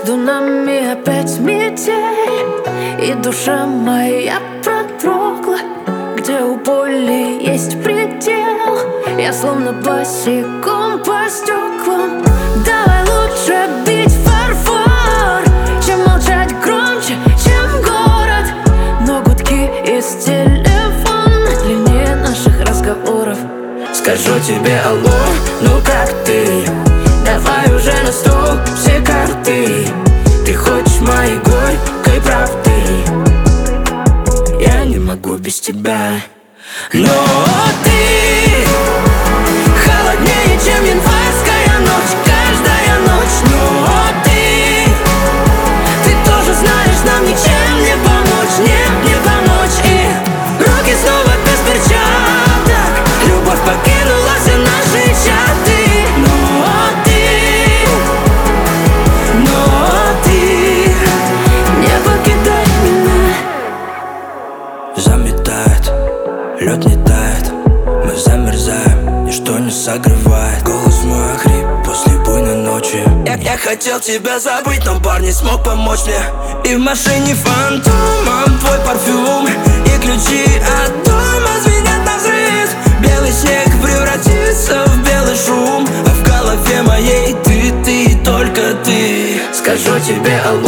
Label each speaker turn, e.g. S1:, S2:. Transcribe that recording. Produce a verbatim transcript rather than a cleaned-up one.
S1: Между нами опять метель, и душа моя продрогла. Где у боли есть предел, я словно босиком по стеклам. Давай лучше бить фарфор, чем молчать громче, чем город. Но гудки из телефона длиннее наших разговоров.
S2: Скажу тебе алло, ну как ты? Давай уже на стол все карты. Ты хочешь моей горькой правды? Я не могу без тебя. Но ты холоднее, чем январская ночь, каждая ночь. Но ты, ты тоже знаешь, нам ничем не помочь, нет, не помочь. И руки снова без перчаток, любовь покинула все наши чаты. Но ты, но ты не покидай меня. Заметает, лед не тает, мы замерзаем, ничто не согревает. Голос мой охрип после буйной ночи. Я, я хотел тебя забыть, но бар не смог помочь мне. И в машине фантомом твой парфюм, и ключи от дома звенят на взрыв. Белый снег превратится в белый шум, а в голове моей ты, ты, только ты. Скажу тебе алло,